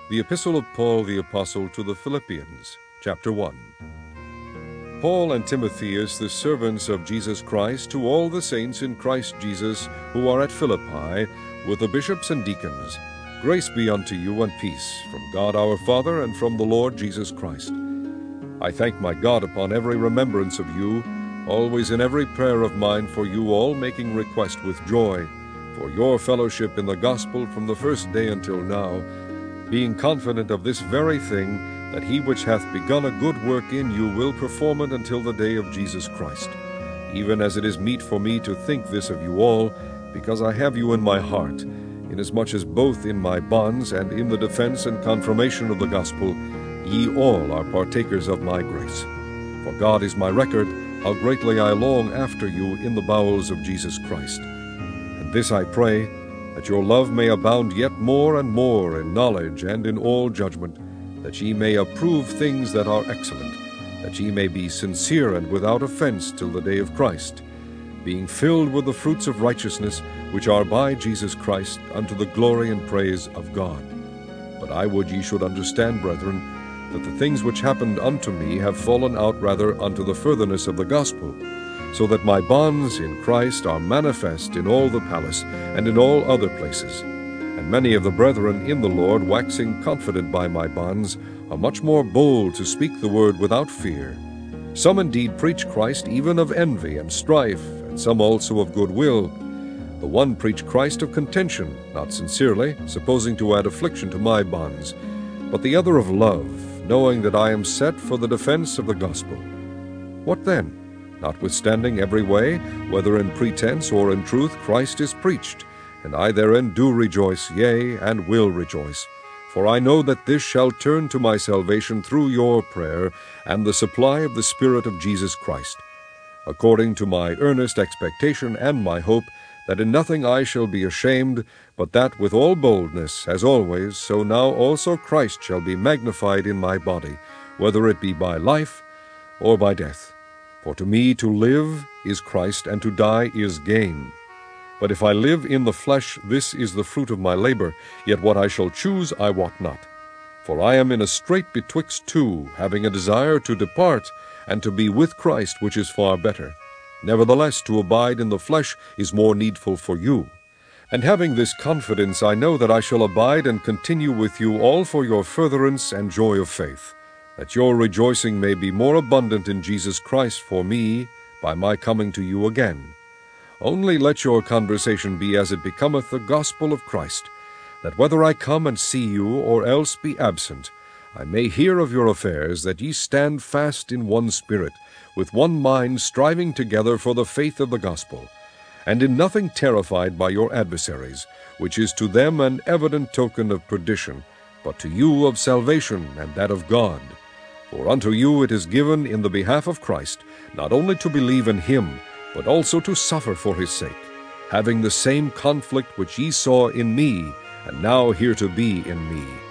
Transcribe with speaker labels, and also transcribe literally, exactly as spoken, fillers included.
Speaker 1: The Epistle of Paul the Apostle to the Philippians, chapter one. Paul and Timotheus, the servants of Jesus Christ, to all the saints in Christ Jesus who are at Philippi, with the bishops and deacons, grace be unto you and peace, from God our Father and from the Lord Jesus Christ. I thank my God upon every remembrance of you, always in every prayer of mine for you all, making request with joy, for your fellowship in the gospel from the first day until now, being confident of this very thing, that he which hath begun a good work in you will perform it until the day of Jesus Christ. Even as it is meet for me to think this of you all, because I have you in my heart, inasmuch as both in my bonds and in the defense and confirmation of the gospel, ye all are partakers of my grace. For God is my record, how greatly I long after you in the bowels of Jesus Christ. And this I pray, that your love may abound yet more and more in knowledge and in all judgment, that ye may approve things that are excellent, that ye may be sincere and without offense till the day of Christ, being filled with the fruits of righteousness, which are by Jesus Christ, unto the glory and praise of God. But I would ye should understand, brethren, that the things which happened unto me have fallen out rather unto the furtherance of the gospel, so that my bonds in Christ are manifest in all the palace and in all other places. And many of the brethren in the Lord, waxing confident by my bonds, are much more bold to speak the word without fear. Some indeed preach Christ even of envy and strife, and some also of goodwill. The one preach Christ of contention, not sincerely, supposing to add affliction to my bonds, but the other of love, knowing that I am set for the defense of the gospel. What then? Notwithstanding every way, whether in pretense or in truth, Christ is preached, and I therein do rejoice, yea, and will rejoice. For I know that this shall turn to my salvation through your prayer, and the supply of the Spirit of Jesus Christ, according to my earnest expectation and my hope, that in nothing I shall be ashamed, but that with all boldness, as always, so now also Christ shall be magnified in my body, whether it be by life or by death. For to me to live is Christ, and to die is gain. But if I live in the flesh, this is the fruit of my labor, yet what I shall choose I wot not. For I am in a strait betwixt two, having a desire to depart, and to be with Christ, which is far better. Nevertheless, to abide in the flesh is more needful for you. And having this confidence, I know that I shall abide and continue with you all for your furtherance and joy of faith, that your rejoicing may be more abundant in Jesus Christ for me, by my coming to you again. Only let your conversation be as it becometh the gospel of Christ, that whether I come and see you, or else be absent, I may hear of your affairs, that ye stand fast in one spirit, with one mind, striving together for the faith of the gospel, and in nothing terrified by your adversaries, which is to them an evident token of perdition, but to you of salvation, and that of God. For unto you it is given in the behalf of Christ, not only to believe in him, but also to suffer for his sake, having the same conflict which ye saw in me, and now hear to be in me.